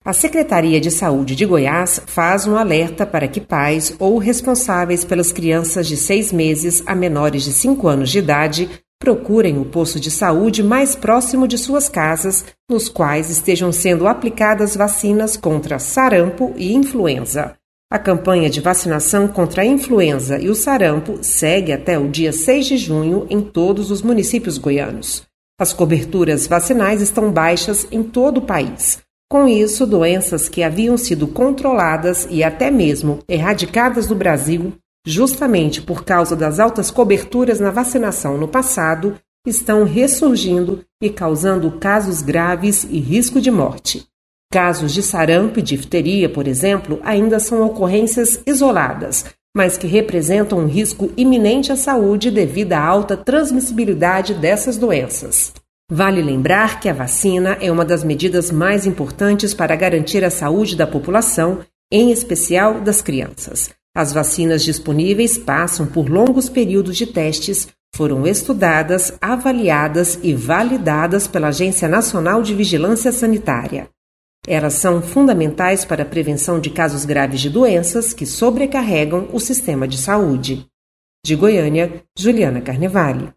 A Secretaria de Saúde de Goiás faz um alerta para que pais ou responsáveis pelas crianças de 6 meses a menores de 5 anos de idade procurem o posto de saúde mais próximo de suas casas, nos quais estejam sendo aplicadas vacinas contra sarampo e influenza. A campanha de vacinação contra a influenza e o sarampo segue até o dia 6 de junho em todos os municípios goianos. As coberturas vacinais estão baixas em todo o país. Com isso, doenças que haviam sido controladas e até mesmo erradicadas do Brasil, justamente por causa das altas coberturas na vacinação no passado, estão ressurgindo e causando casos graves e risco de morte. Casos de sarampo e difteria, por exemplo, ainda são ocorrências isoladas, mas que representam um risco iminente à saúde devido à alta transmissibilidade dessas doenças. Vale lembrar que a vacina é uma das medidas mais importantes para garantir a saúde da população, em especial das crianças. As vacinas disponíveis passam por longos períodos de testes, foram estudadas, avaliadas e validadas pela Agência Nacional de Vigilância Sanitária. Elas são fundamentais para a prevenção de casos graves de doenças que sobrecarregam o sistema de saúde. De Goiânia, Juliana Carnevale.